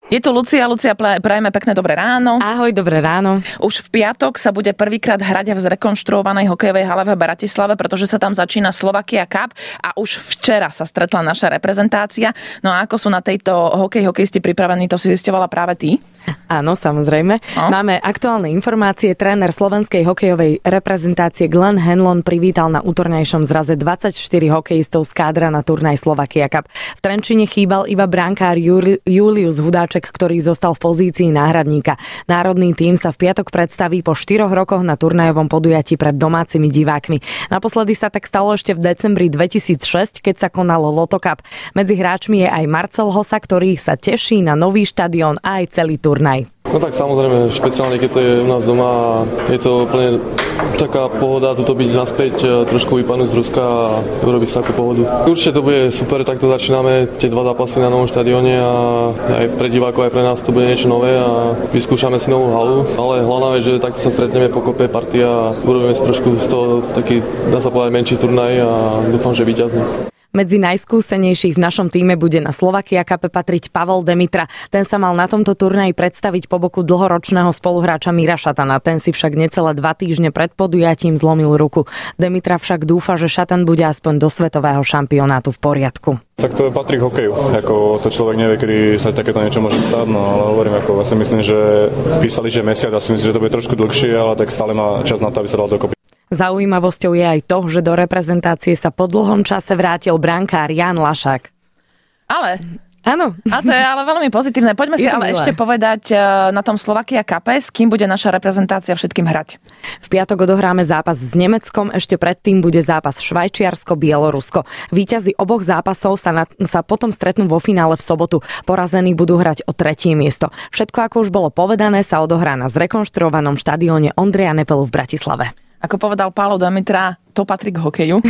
Je tu Lucia. Lucia, prajeme pekné dobré ráno. Ahoj, dobré ráno. Už v piatok sa bude prvýkrát hrať v zrekonštruovanej hokejovej hale v Bratislave, pretože sa tam začína Slovakia Cup a už včera sa stretla naša reprezentácia. No a ako sú na tejto hokejisti pripravení, to si zisťovala práve ty? Áno, samozrejme. Máme aktuálne informácie. Tréner slovenskej hokejovej reprezentácie Glenn Hanlon privítal na útornejšom zraze 24 hokejistov z kádra na turnaj Slovakia Cup. V Trenčine chýbal iba brankár Julius Hudáček, ktorý zostal v pozícii náhradníka. Národný tím sa v piatok predstaví po 4 rokoch na turnajovom podujatí pred domácimi divákmi. Naposledy sa tak stalo ešte v decembri 2006, keď sa konalo Lotto Cup. Medzi hráčmi je aj Marcel Hossa, ktorý sa teší na nový štadión a aj celý turnaj. No tak samozrejme, špeciálne keď to je u nás doma, je to úplne taká pohoda tuto byť naspäť, trošku vypadnúť z Ruska a urobiť sa takú pohodu. Určite to bude super, takto začíname tie 2 zápasy na novom štadióne a aj pre divákov, aj pre nás to bude niečo nové a vyskúšame si novú halu, ale hlavná vec, že takto sa stretneme po kope partia a urobíme si trošku z toho taký, dá sa povedať, menší turnaj a dúfam, že víťazný. Medzi najskúsenejších v našom týme bude na Slovakia Cupe patriť Pavol Demitra. Ten sa mal na tomto turnaji predstaviť po boku dlhoročného spoluhráča Mira Šatana. Ten si však necelé 2 týždne pred podujatím zlomil ruku. Demitra však dúfa, že Šatan bude aspoň do svetového šampionátu v poriadku. Tak to patrí k hokeju. Ako to človek nevie, kedy sa takéto niečo môže stať, no ale hovorím, ako si myslím, že písali, že mesiac, a si myslím, že to bude trošku dlhšie, ale tak stále má čas na to, aby sa dal dokopy. Zaujímavosťou je aj to, že do reprezentácie sa po dlhom čase vrátil brankár Jan Lašák. Ale... Áno. A to je ale veľmi pozitívne. Poďme si ale ešte povedať na tom Slovakia Cupe, s kým bude naša reprezentácia všetkým hrať. V piatok odohráme zápas s Nemeckom, ešte predtým bude zápas Švajčiarsko-Bielorusko. Víťazi oboch zápasov sa potom stretnú vo finále v sobotu. Porazení budú hrať o 3. miesto. Všetko, ako už bolo povedané, sa odohrá na zrekonštruovanom štadióne Ondreja Nepelu v Bratislave. Ako povedal Pálo Demitra, to patrí k hokeju.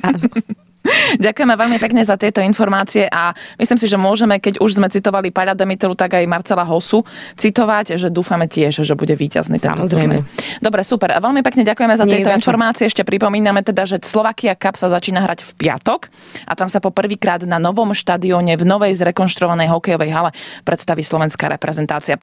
Ďakujeme veľmi pekne za tieto informácie a myslím si, že môžeme, keď už sme citovali Páľa Demitru, tak aj Marcela Hossu citovať, že dúfame tiež, že bude víťazný tento turnaj. Dobre, super. A veľmi pekne ďakujeme za tieto informácie. Ešte pripomíname teda, že Slovakia Cup sa začína hrať v piatok a tam sa po prvýkrát na novom štadióne v novej zrekonštruovanej hokejovej hale predstaví slovenská reprezentácia.